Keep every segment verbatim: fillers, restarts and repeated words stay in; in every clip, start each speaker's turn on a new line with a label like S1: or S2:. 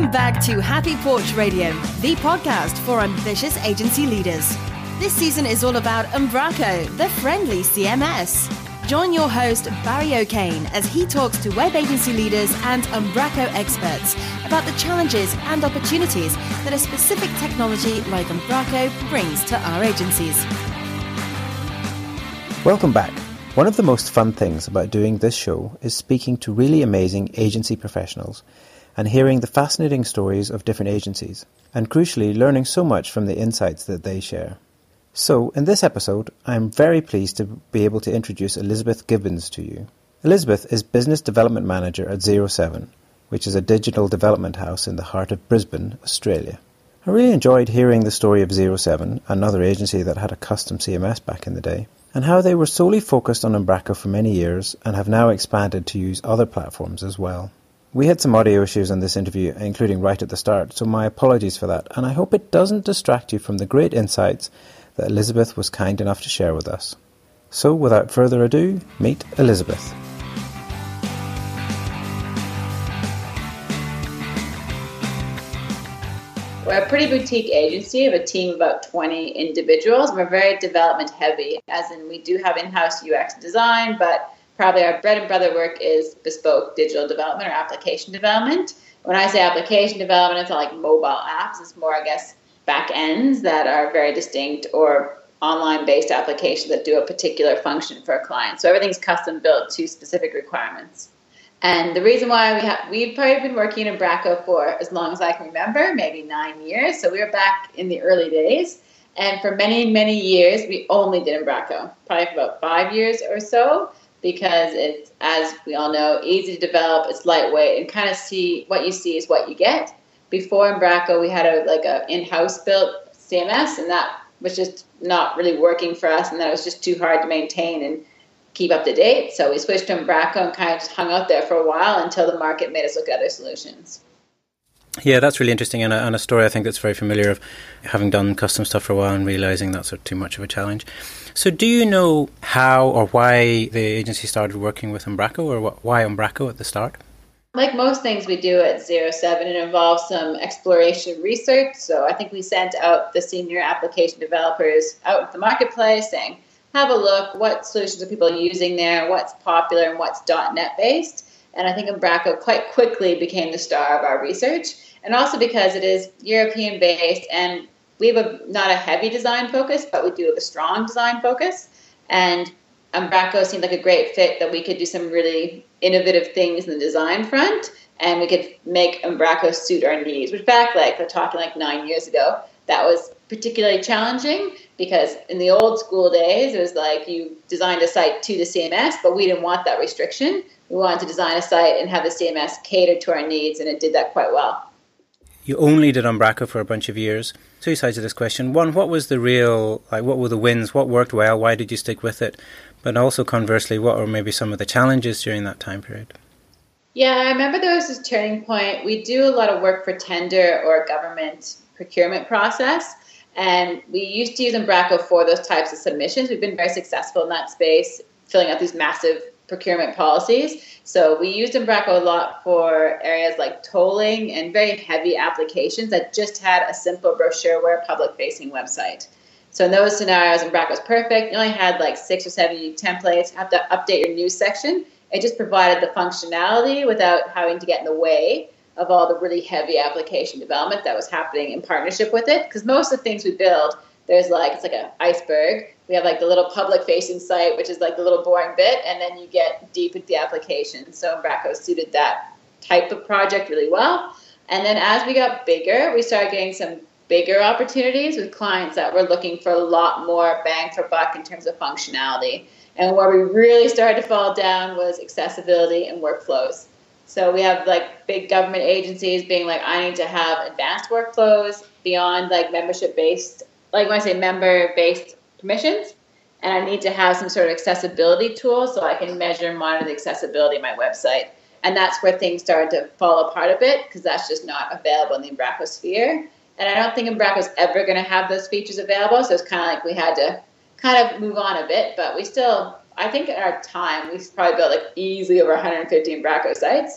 S1: Welcome back to Happy Porch Radio, the podcast for ambitious agency leaders. This season is all about Umbraco, the friendly C M S. Join your host, Barry O'Kane, as he talks to web agency leaders and Umbraco experts about the challenges and opportunities that a specific technology like Umbraco brings to our agencies.
S2: Welcome back. One of the most fun things about doing this show is speaking to really amazing agency professionals and hearing the fascinating stories of different agencies, and crucially learning so much from the insights that they share. So, in this episode, I'm very pleased to be able to introduce Elizabeth Gibbons to you. Elizabeth is Business Development Manager at Xero seven, which is a digital development house in the heart of Brisbane, Australia. I really enjoyed hearing the story of Xero seven, another agency that had a custom C M S back in the day, and how they were solely focused on Umbraco for many years and have now expanded to use other platforms as well. We had some audio issues on this interview, including right at the start, so my apologies for that, and I hope it doesn't distract you from the great insights that Elizabeth was kind enough to share with us. So, without further ado, meet Elizabeth.
S3: We're a pretty boutique agency of a team of about twenty individuals. We're very development heavy, as in we do have in-house U X design, but probably our bread and butter work is bespoke digital development or application development. When I say application development, it's not like mobile apps. It's more, I guess, back ends that are very distinct or online-based applications that do a particular function for a client. So everything's custom built to specific requirements. And the reason why we have, we've probably been working in Umbraco for as long as I can remember, maybe nine years. So we were back in the early days. And for many, many years, we only did Umbraco, probably for about five years or so, because it's, as we all know, easy to develop, it's lightweight, and kind of see what you see is what you get. Before Umbraco, we had a like a in-house built C M S, and that was just not really working for us, and that was just too hard to maintain and keep up to date. So we switched to Umbraco and kind of just hung out there for a while until the market made us look at other solutions.
S2: Yeah, that's really interesting, and a, and a story I think that's very familiar of having done custom stuff for a while and realising that's sort of too much of a challenge. So do you know how or why the agency started working with Umbraco, or what, why Umbraco at the start?
S3: Like most things we do at Xero seven, it involves some exploration research. So I think we sent out the senior application developers out into the marketplace saying, have a look, what solutions are people using there, what's popular and what's .NET based. And I think Umbraco quite quickly became the star of our research. And also because it is European based, and we have a, not a heavy design focus, but we do have a strong design focus. And Umbraco seemed like a great fit that we could do some really innovative things in the design front, and we could make Umbraco suit our needs, which back like, we're talking like nine years ago, that was particularly challenging because in the old school days, it was like you designed a site to the C M S, but we didn't want that restriction. We wanted to design a site and have the C M S cater to our needs, and it did that quite well.
S2: You only did Umbraco for a bunch of years. Two sides of this question. One, what was the real, like, what were the wins? What worked well? Why did you stick with it? But also conversely, what were maybe some of the challenges during that time period?
S3: Yeah, I remember there was this turning point. We do a lot of work for tender or government procurement process, and we used to use Umbraco for those types of submissions. We've been very successful in that space, filling out these massive procurement policies. So we used Umbraco a lot for areas like tolling and very heavy applications that just had a simple brochureware public-facing website. So in those scenarios, Umbraco was perfect. You only had like six or seven templates. You have to update your news section. It just provided the functionality without having to get in the way of all the really heavy application development that was happening in partnership with it. Because most of the things we build, there's like, it's like an iceberg. We have like the little public-facing site, which is like the little boring bit, and then you get deep into the application. So Umbraco suited that type of project really well. And then as we got bigger, we started getting some bigger opportunities with clients that were looking for a lot more bang for buck in terms of functionality. And where we really started to fall down was accessibility and workflows. So we have like big government agencies being like, I need to have advanced workflows beyond like membership-based, like when I say member-based permissions, and I need to have some sort of accessibility tool so I can measure and monitor the accessibility of my website. And that's where things started to fall apart a bit because that's just not available in the Umbraco sphere. And I don't think Umbraco's ever going to have those features available. So it's kind of like we had to kind of move on a bit, but we still, I think at our time, we probably built like easily over one hundred fifty Umbraco sites.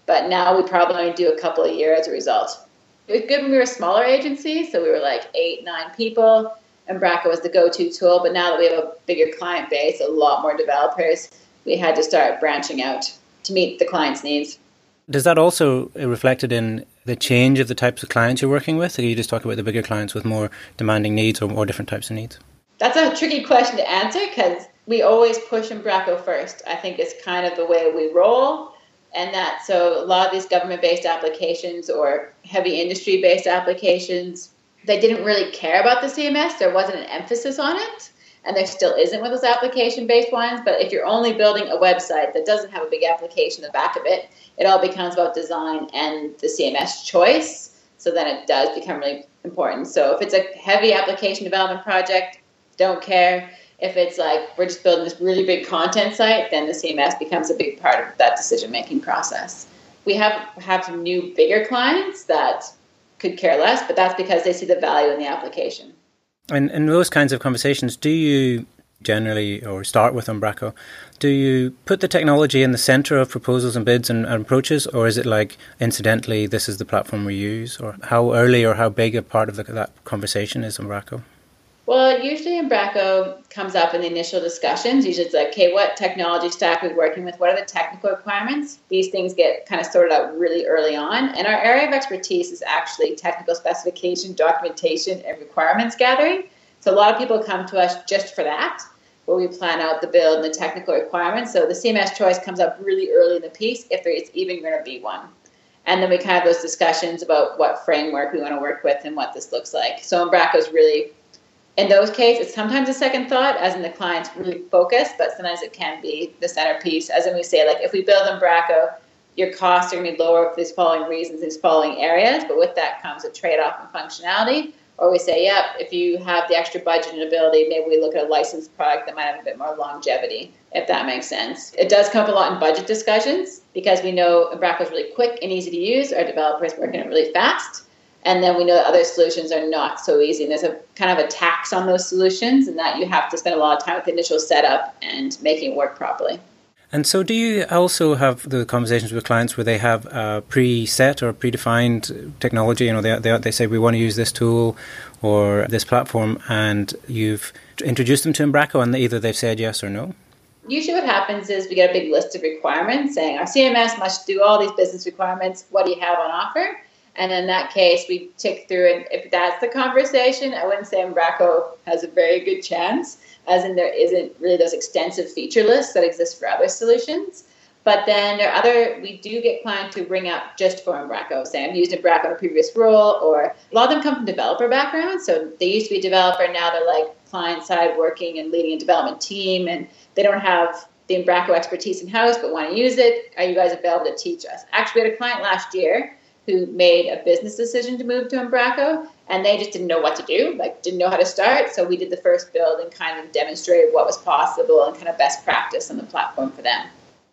S3: But now we probably only do a couple a year as a result. It was good when we were a smaller agency, so we were like eight, nine people. Embraco was the go-to tool, but now that we have a bigger client base, a lot more developers, we had to start branching out to meet the client's needs.
S2: Does that also reflected in the change of the types of clients you're working with? Or you just talk about the bigger clients with more demanding needs or more different types of needs?
S3: That's a tricky question to answer because we always push Embraco first. I think it's kind of the way we roll. And that, so a lot of these government-based applications or heavy industry-based applications, they didn't really care about the C M S. There wasn't an emphasis on it. And there still isn't with those application-based ones. But if you're only building a website that doesn't have a big application in the back of it, it all becomes about design and the C M S choice. So then it does become really important. So if it's a heavy application development project, don't care. If it's like we're just building this really big content site, then the C M S becomes a big part of that decision-making process. We have, have some new bigger clients that could care less, but that's because they see the value in the application.
S2: And in those kinds of conversations, do you generally, or start with Embraco, do you put the technology in the center of proposals and bids and, and approaches, or is it like, incidentally, this is the platform we use? Or how early or how big a part of the, that conversation is Embraco?
S3: Well, usually Embraco comes up in the initial discussions. Usually it's like, okay, what technology stack are we working with? What are the technical requirements? These things get kind of sorted out really early on. And our area of expertise is actually technical specification, documentation, and requirements gathering. So a lot of people come to us just for that, where we plan out the build and the technical requirements. So the C M S choice comes up really early in the piece, if there is even going to be one. And then we kind of have those discussions about what framework we want to work with and what this looks like. So Embraco is really... in those cases, it's sometimes a second thought, as in the client's really focused, but sometimes it can be the centerpiece. As in we say, like, if we build Embraco, your costs are going to be lower for these following reasons, these following areas, but with that comes a trade-off in functionality. Or we say, yep, if you have the extra budget and ability, maybe we look at a licensed product that might have a bit more longevity, if that makes sense. It does come up a lot in budget discussions because we know Embraco is really quick and easy to use. Our developers work in it really fast. And then we know that other solutions are not so easy. And there's a kind of a tax on those solutions, and that you have to spend a lot of time with the initial setup and making it work properly.
S2: And so do you also have the conversations with clients where they have a preset or predefined technology? You know, they, they, they say, we want to use this tool or this platform, and you've introduced them to Embraco, and either they've said yes or no?
S3: Usually what happens is we get a big list of requirements saying our C M S must do all these business requirements. What do you have on offer? And in that case, we tick through, and if that's the conversation, I wouldn't say Embraco has a very good chance, as in there isn't really those extensive feature lists that exist for other solutions. But then there are other, we do get clients who bring up just for Embraco, say I've used Embraco in a previous role, or a lot of them come from developer backgrounds. So they used to be a developer, now they're like client side working and leading a development team, and they don't have the Embraco expertise in-house but want to use it. Are you guys available to teach us? Actually, we had a client last year who made a business decision to move to Embraco, and they just didn't know what to do, like didn't know how to start. So we did the first build and kind of demonstrated what was possible and kind of best practice on the platform for them.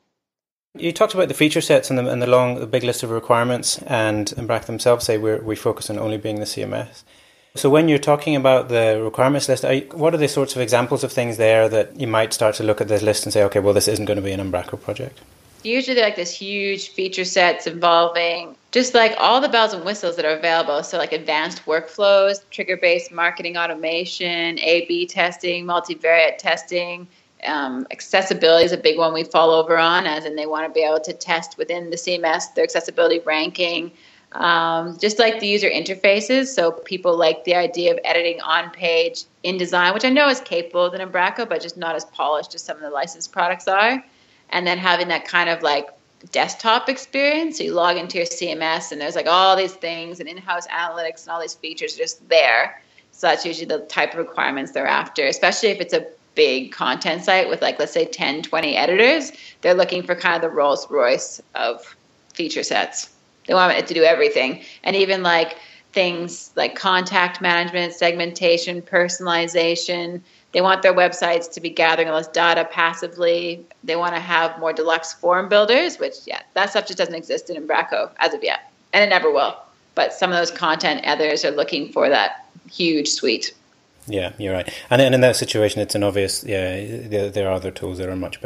S2: You talked about the feature sets and the, and the long, the big list of requirements, and Embraco themselves say we're, we focus on only being the C M S. So when you're talking about the requirements list, are you, what are the sorts of examples of things there that you might start to look at this list and say, okay, well, this isn't going to be an Embraco project?
S3: Usually they're like this huge feature sets involving just like all the bells and whistles that are available. So like advanced workflows, trigger-based marketing automation, A B testing, multivariate testing. Um, accessibility is a big one we fall over on, as in they want to be able to test within the C M S their accessibility ranking. Um, just like the user interfaces. So people like the idea of editing on page InDesign, which I know is capable than Embraco, but just not as polished as some of the licensed products are. And then having that kind of like desktop experience. So you log into your C M S and there's like all these things and in-house analytics and all these features just there. So that's usually the type of requirements they're after, especially if it's a big content site with like, let's say ten, twenty editors. They're looking for kind of the Rolls Royce of feature sets. They want it to do everything. And even like things like contact management, segmentation, personalization. They want their websites to be gathering all this data passively. They want to have more deluxe form builders, which, yeah, that stuff just doesn't exist in Embraco as of yet. And it never will. But some of those content editors are looking for that huge suite.
S2: Yeah, you're right. And in that situation, it's an obvious, yeah, there, there are other tools that are much better.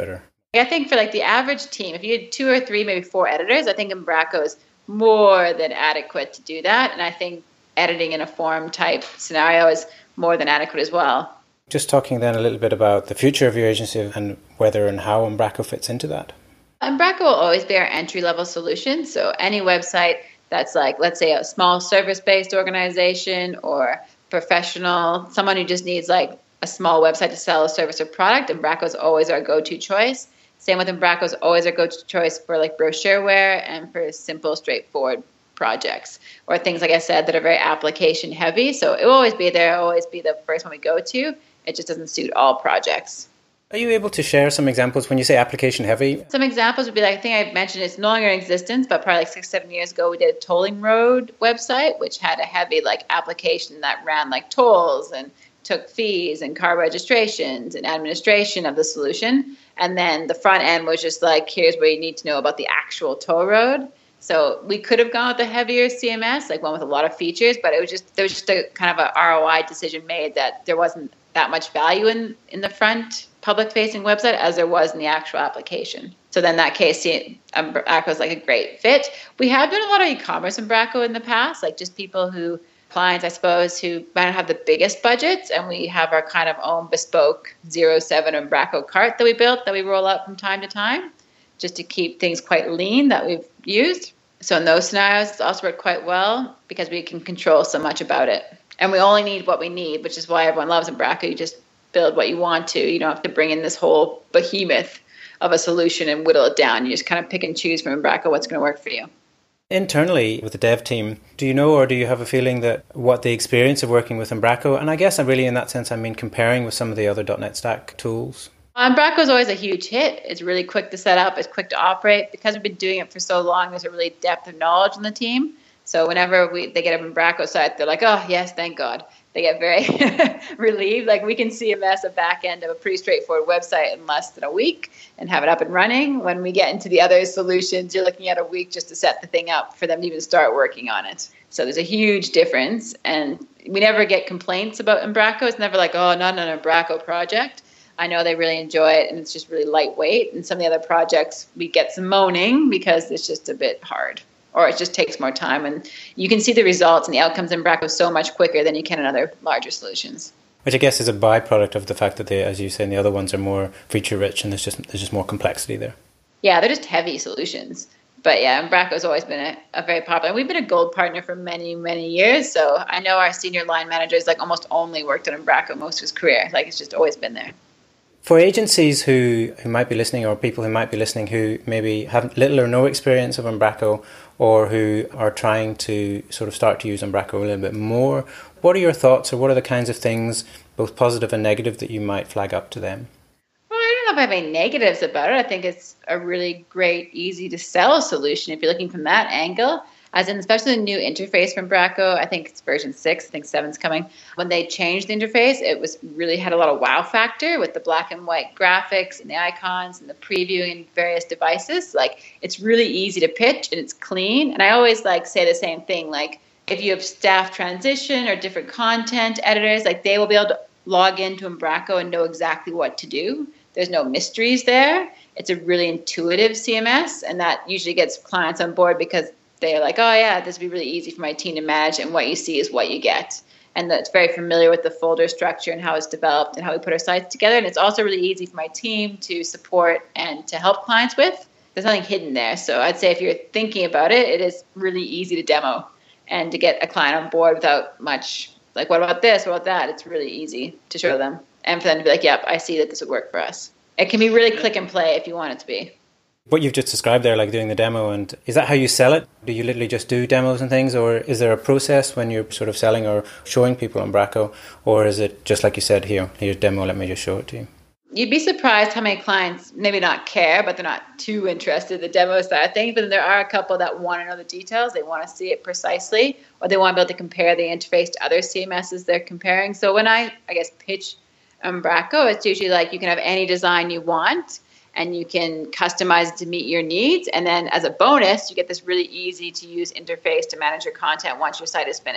S3: I think for like the average team, if you had two or three, maybe four editors, I think Umbraco is more than adequate to do that. And I think editing in a form type scenario is more than adequate as well.
S2: Just talking then a little bit about the future of your agency and whether and how Umbraco fits into that.
S3: Umbraco will always be our entry-level solution. So any website that's like, let's say, a small service-based organization or professional, someone who just needs like a small website to sell a service or product, Umbraco is always our go-to choice. Same with Umbraco is always our go-to choice for like brochureware and for simple, straightforward projects or things, like I said, that are very application heavy. So it will always be there, always be the first one we go to. It just doesn't suit all projects.
S2: Are you able to share some examples when you say application heavy?
S3: Some examples would be like, I think I mentioned it's no longer in existence, but probably like six, seven years ago, we did a tolling road website, which had a heavy like application that ran like tolls and took fees and car registrations and administration of the solution. And then the front end was just like, here's what you need to know about the actual toll road. So we could have gone with a heavier C M S, like one with a lot of features, but it was just, there was just a kind of an R O I decision made that there wasn't that much value in, in the front public-facing website as there was in the actual application. So then in that case, Umbraco is like a great fit. We have done a lot of e-commerce Umbraco in the past, like just people who, clients, I suppose, who might not have the biggest budgets, and we have our kind of own bespoke zero seven Umbraco cart that we built that we roll out from time to time, just to keep things quite lean that we've used. So in those scenarios, it's also worked quite well because we can control so much about it. And we only need what we need, which is why everyone loves Umbraco. You just build what you want to. You don't have to bring in this whole behemoth of a solution and whittle it down. You just kind of pick and choose from Umbraco what's going to work for you.
S2: Internally with the dev team, do you know or do you have a feeling that what the experience of working with Umbraco, and I guess I'm really in that sense, I mean comparing with some of the other .dot net Stack tools?
S3: Umbraco is always a huge hit. It's really quick to set up. It's quick to operate. Because we've been doing it for so long, there's a really depth of knowledge in the team. So whenever we they get an Umbraco site, they're like, oh, yes, thank God. They get very relieved. Like we can C M S a back end of a pretty straightforward website in less than a week and have it up and running. When we get into the other solutions, you're looking at a week just to set the thing up for them to even start working on it. So there's a huge difference. And we never get complaints about Umbraco. It's never like, oh, not an Umbraco project. I know they really enjoy it, and it's just really lightweight. And some of the other projects, we get some moaning because it's just a bit hard, or it just takes more time. And you can see the results and the outcomes in Umbraco so much quicker than you can in other larger solutions.
S2: Which I guess is a byproduct of the fact that they, as you say, and the other ones are more feature-rich, and there's just there's just more complexity there. Yeah,
S3: they're just heavy solutions. But yeah, Umbraco has always been a, a very popular. We've been a gold partner for many, many years. So I know our senior line managers like almost only worked on Umbraco most of his career. Like it's just always been there.
S2: For agencies who, who might be listening, or people who might be listening who maybe have little or no experience of Umbraco, or who are trying to sort of start to use Umbraco a little bit more, what are your thoughts, or what are the kinds of things, both positive and negative, that you might flag up to them?
S3: Well, I don't know if I have any negatives about it. I think it's a really great, easy to sell solution if you're looking from that angle. As in, especially the new interface from Umbraco, I think it's version six, I think seven's coming. When they changed the interface, it was really had a lot of wow factor with the black and white graphics and the icons and the previewing and various devices. Like, it's really easy to pitch and it's clean. And I always like say the same thing, like if you have staff transition or different content editors, like they will be able to log into Umbraco and know exactly what to do. There's no mysteries there. It's a really intuitive C M S, and that usually gets clients on board because they're like, oh, yeah, this would be really easy for my team to manage, and what you see is what you get. And that's very familiar with the folder structure and how it's developed and how we put our sites together. And it's also really easy for my team to support and to help clients with. There's nothing hidden there. So I'd say if you're thinking about it, it is really easy to demo and to get a client on board without much, like, what about this, what about that? It's really easy to show them. And for them to be like, yep, I see that this would work for us. It can be really click and play if you want it to be.
S2: What you've just described there, like doing the demo, and is that how you sell it? Do you literally just do demos and things, or is there a process when you're sort of selling or showing people Umbraco, or is it just like you said, here, here's a demo, let me just show it to you?
S3: You'd be surprised how many clients maybe not care, but they're not too interested in the demo side of things. But then there are a couple that want to know the details. They want to see it precisely, or they want to be able to compare the interface to other C M Ss they're comparing. So when I, I guess, pitch Umbraco, it's usually like you can have any design you want, and you can customize it to meet your needs. And then as a bonus, you get this really easy to use interface to manage your content once your site is finished.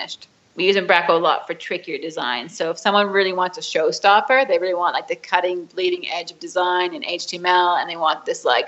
S3: We use Umbraco a lot for trickier designs. So if someone really wants a showstopper, they really want like the cutting, bleeding edge of design in H T M L, and they want this like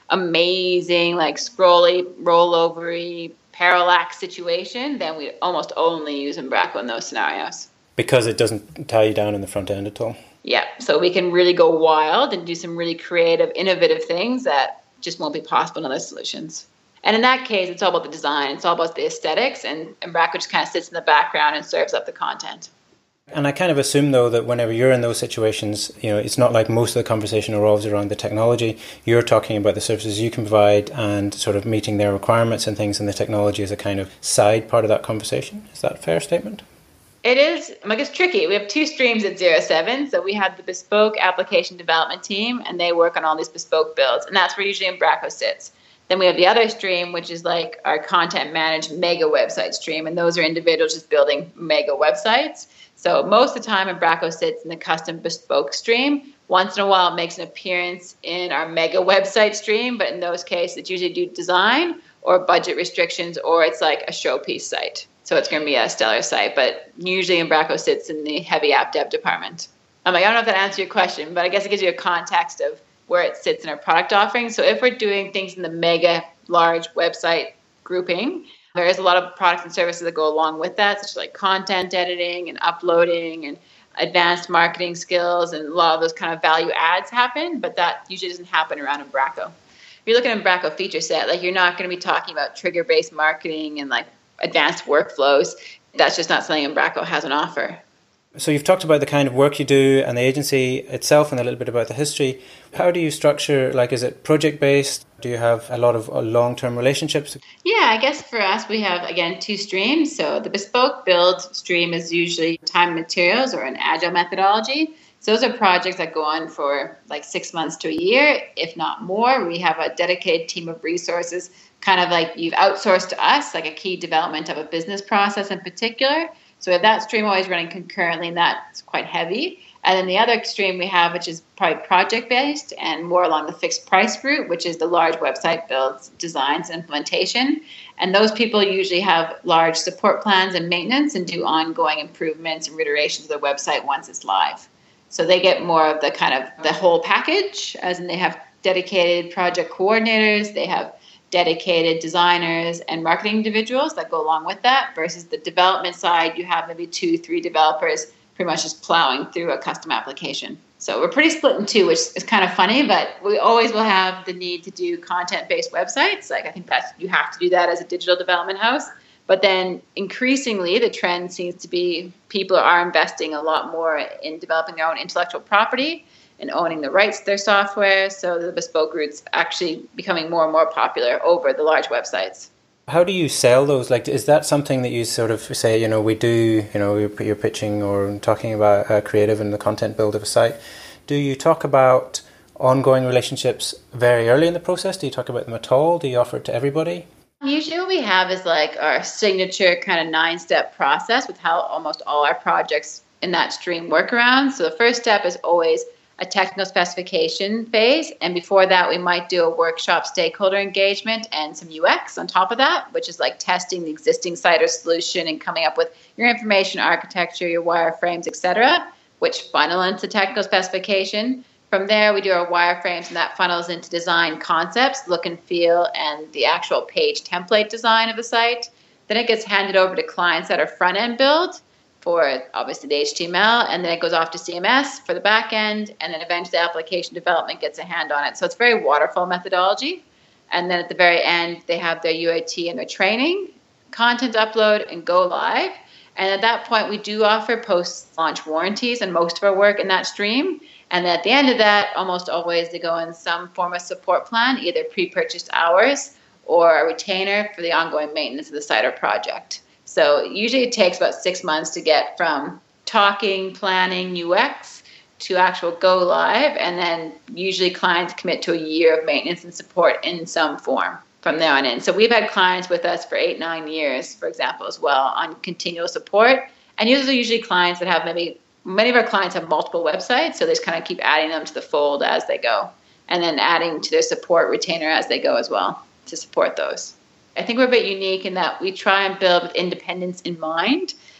S3: amazing, like scrolly, rollovery, parallax situation, then we almost only use Umbraco in those scenarios.
S2: Because it doesn't tie you down in the front end at all?
S3: Yeah, so we can really go wild and do some really creative, innovative things that just won't be possible in other solutions. And in that case, it's all about the design. It's all about the aesthetics, and Umbraco just kind of sits in the background and serves up the content.
S2: And I kind of assume, though, that whenever you're in those situations, you know, it's not like most of the conversation revolves around the technology. You're talking about the services you can provide and sort of meeting their requirements and things, and the technology is a kind of side part of that conversation. Is that a fair statement?
S3: It is. Like, it's tricky. We have two streams at Zero Seven. So we have the bespoke application development team, and they work on all these bespoke builds, and that's where usually Umbraco sits. Then we have the other stream, which is like our content managed mega website stream. And those are individuals just building mega websites. So most of the time, Umbraco sits in the custom bespoke stream. Once in a while, it makes an appearance in our mega website stream. But in those cases, it's usually due to design or budget restrictions, or it's like a showpiece site. So it's going to be a stellar site. But usually, Umbraco sits in the heavy app dev department. I'm like, I don't know if that answers your question, but I guess it gives you a context of where it sits in our product offering. So if we're doing things in the mega large website grouping, there is a lot of products and services that go along with that, such as like content editing and uploading and advanced marketing skills, and a lot of those kind of value adds happen, but that usually doesn't happen around Umbraco. If you look at Umbraco feature set, like you're not going to be talking about trigger-based marketing and like advanced workflows. That's just not something Umbraco has on offer.
S2: So you've talked about the kind of work you do and the agency itself and a little bit about the history. How do you structure, like, is it project-based? Do you have a lot of long-term relationships?
S3: Yeah, I guess for us, we have, again, two streams. So the bespoke build stream is usually time and materials or an agile methodology. So those are projects that go on for like six months to a year, if not more. We have a dedicated team of resources, kind of like you've outsourced to us, like a key development of a business process in particular. So we have that stream always running concurrently, and that's quite heavy. And then the other extreme we have, which is probably project-based and more along the fixed price route, which is the large website builds, designs, and implementation. And those people usually have large support plans and maintenance and do ongoing improvements and reiterations of their website once it's live. So they get more of the kind of the whole package, as in they have dedicated project coordinators, they have dedicated designers and marketing individuals that go along with that, versus the development side, you have maybe two, three developers pretty much just plowing through a custom application. So we're pretty split in two, which is kind of funny, but we always will have the need to do content-based websites. Like I think that's, you have to do that as a digital development house. But then increasingly, the trend seems to be people are investing a lot more in developing their own intellectual property and owning the rights to their software. So the bespoke route's actually becoming more and more popular over the large websites.
S2: How do you sell those? Like, is that something that you sort of say, you know, we do, you know, you're pitching or talking about uh, creative and the content build of a site. Do you talk about ongoing relationships very early in the process? Do you talk about them at all? Do you offer it to everybody?
S3: Usually what we have is like our signature kind of nine-step process with how almost all our projects in that stream work around. So the first step is always a technical specification phase. And before that, we might do a workshop stakeholder engagement and some U X on top of that, which is like testing the existing site or solution and coming up with your information architecture, your wireframes, et cetera, which funnel into technical specification. From there, we do our wireframes, and that funnels into design concepts, look and feel, and the actual page template design of the site. Then it gets handed over to clients that are front-end build for obviously the H T M L, and then it goes off to C M S for the back end, and then eventually application development gets a hand on it. So it's very waterfall methodology. And then at the very end, they have their U A T and their training, content upload, and go live. And at that point, we do offer post-launch warranties and most of our work in that stream. And at the end of that, almost always they go in some form of support plan, either pre-purchased hours or a retainer for the ongoing maintenance of the site or project. So usually it takes about six months to get from talking, planning, U X to actual go live. And then usually clients commit to a year of maintenance and support in some form from there on in. So we've had clients with us for eight, nine years, for example, as well on continual support. And these are usually clients that have maybe, many of our clients have multiple websites. So they just kind of keep adding them to the fold as they go, and then adding to their support retainer as they go as well to support those. I think we're a bit unique in that we try and build with independence in mind.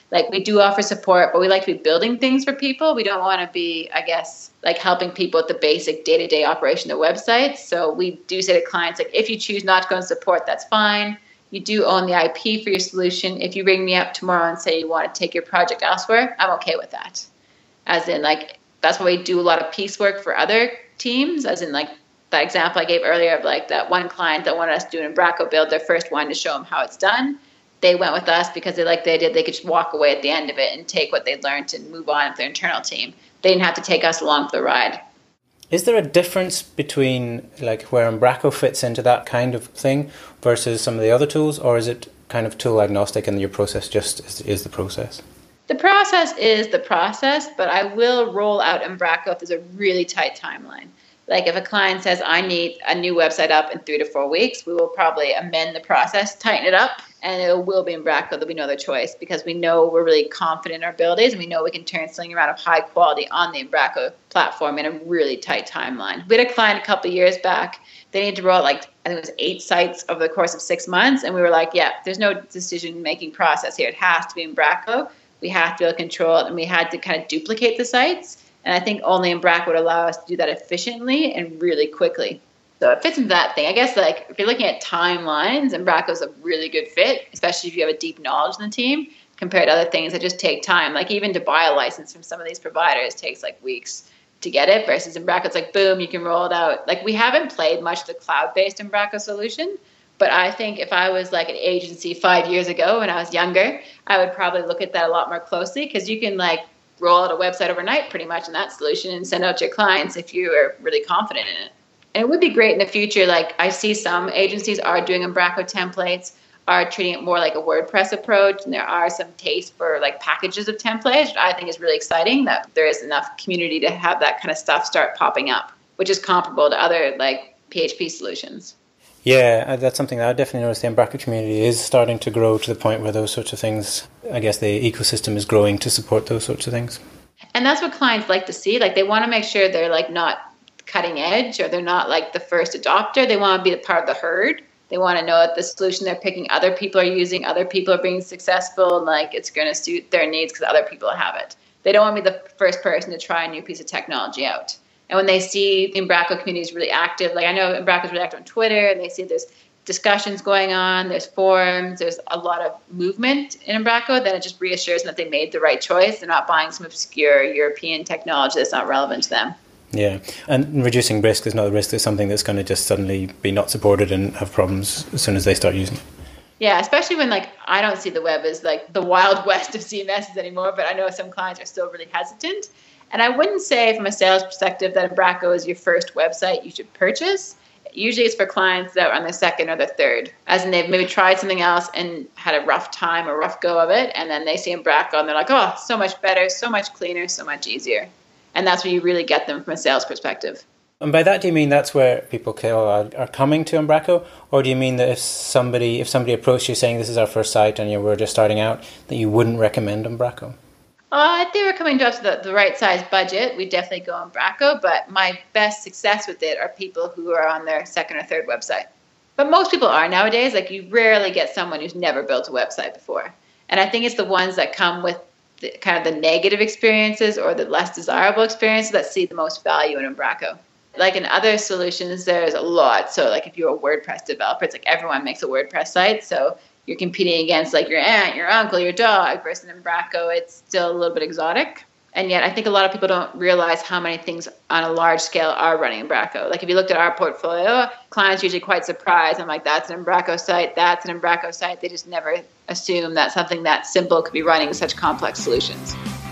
S3: Like, we do offer support, but we like to be building things for people. We don't want to be, I guess, like helping people with the basic day-to-day operation of websites. So we do say to clients, like, if you choose not to go and support, that's fine. You do own the I P for your solution. If you ring me up tomorrow and say you want to take your project elsewhere, I'm okay with that. As in, like, that's why we do a lot of piecework for other teams, as in, like, that example I gave earlier of, like, that one client that wanted us to do an Embraco build, their first one, to show them how it's done. They went with us because they liked the idea they could just walk away at the end of it and take what they'd learned and move on with their internal team. They didn't have to take us along for the ride.
S2: Is there a difference between, like, where Embraco fits into that kind of thing versus some of the other tools, or is it kind of tool agnostic and your process just is, is the process?
S3: The process is the process, but I will roll out Embraco if there's a really tight timeline. Like, if a client says, I need a new website up in three to four weeks, we will probably amend the process, tighten it up, and it will be Embraco. There'll be no other choice, because we know we're really confident in our abilities, and we know we can turn something around of high quality on the Embraco platform in a really tight timeline. We had a client a couple of years back. They needed to roll out, like, I think it was eight sites over the course of six months, and we were like, yeah, there's no decision-making process here. It has to be Embraco. We have to be able to control it, and we had to kind of duplicate the sites. And I think only Embraco would allow us to do that efficiently and really quickly. So it fits into that thing. I guess, like, if you're looking at timelines, Embraco's a really good fit, especially if you have a deep knowledge in the team, compared to other things that just take time. Like, even to buy a license from some of these providers takes, like, weeks to get it, versus Embraco, it's like, boom, you can roll it out. Like, we haven't played much the cloud-based Embraco solution, but I think if I was, like, an agency five years ago when I was younger, I would probably look at that a lot more closely, because you can, like, roll out a website overnight pretty much in that solution and send out to your clients if you are really confident in it. And it would be great in the future. Like, I see some agencies are doing Embraco templates, are treating it more like a WordPress approach, and there are some taste for, like, packages of templates, which I think is really exciting, that there is enough community to have that kind of stuff start popping up, which is comparable to other, like, P H P solutions.
S2: Yeah, that's something that I definitely noticed. The Embraco community is starting to grow to the point where those sorts of things, I guess the ecosystem is growing to support those sorts of things.
S3: And that's what clients like to see. Like, they want to make sure they're, like, not cutting edge, or they're not, like, the first adopter. They want to be a part of the herd. They want to know that the solution they're picking, other people are using, other people are being successful, and, like, it's going to suit their needs because other people have it. They don't want to be the first person to try a new piece of technology out. And when they see the Embraco community is really active, like, I know Embraco is really active on Twitter, and they see there's discussions going on, there's forums, there's a lot of movement in Embraco, then it just reassures them that they made the right choice. They're not buying some obscure European technology that's not relevant to them.
S2: Yeah, and reducing risk is not a risk. There's something that's going to just suddenly be not supported and have problems as soon as they start using it.
S3: Yeah, especially when, like, I don't see the web as, like, the wild west of C M Ss anymore, but I know some clients are still really hesitant. And I wouldn't say from a sales perspective that Embraco is your first website you should purchase. Usually it's for clients that are on their second or their third, as in they've maybe tried something else and had a rough time or rough go of it, and then they see Embraco and they're like, oh, so much better, so much cleaner, so much easier. And that's where you really get them from a sales perspective.
S2: And by that, do you mean that's where people are coming to Embraco? Or do you mean that if somebody if somebody approached you saying this is our first site and you were just starting out, that you wouldn't recommend Embraco?
S3: Uh, if they were coming to us with the, the right size budget, we'd definitely go Embraco. But my best success with it are people who are on their second or third website. But most people are nowadays. Like, you rarely get someone who's never built a website before. And I think it's the ones that come with the, kind of the negative experiences or the less desirable experiences that see the most value in Embraco. Like, in other solutions, there's a lot. So, like, if you're a WordPress developer, it's like everyone makes a WordPress site. So you're competing against, like, your aunt, your uncle, your dog. Versus Embraco, it's still a little bit exotic. And yet I think a lot of people don't realize how many things on a large scale are running Embraco. Like, if you looked at our portfolio, clients are usually quite surprised. I'm like, that's an Embraco site, that's an Embraco site. They just never assume that something that simple could be running such complex solutions.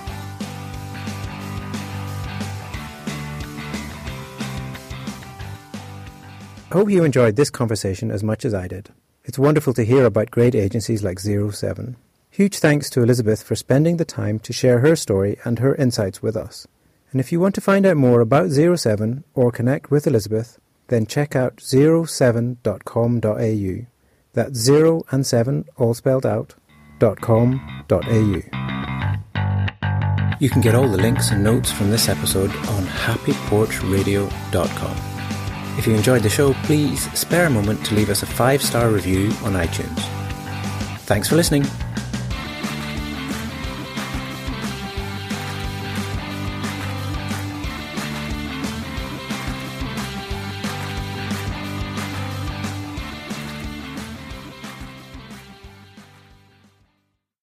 S2: I hope you enjoyed this conversation as much as I did. It's wonderful to hear about great agencies like Zero seven. Huge thanks to Elizabeth for spending the time to share her story and her insights with us. And if you want to find out more about Zero seven or connect with Elizabeth, then check out zero seven dot com dot a u. That's zero and seven, all spelled out, dot com dot a u. You can get all the links and notes from this episode on happy porch radio dot com. If you enjoyed the show, please spare a moment to leave us a five-star review on iTunes. Thanks for listening.